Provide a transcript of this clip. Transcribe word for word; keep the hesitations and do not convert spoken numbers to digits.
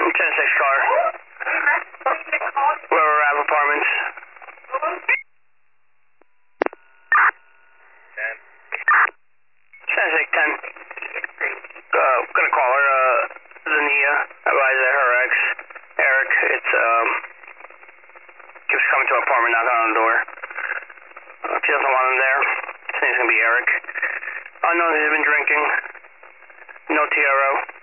ten six car. Lower Ave Apartments. ten six ten. Uh, gonna call her, uh, Zania. Advise that her ex, Eric, it's, um, keeps coming to her apartment, knocking on the door. Uh, she doesn't want him there. His name's gonna be Eric. Unknown, he's been drinking. No T R O.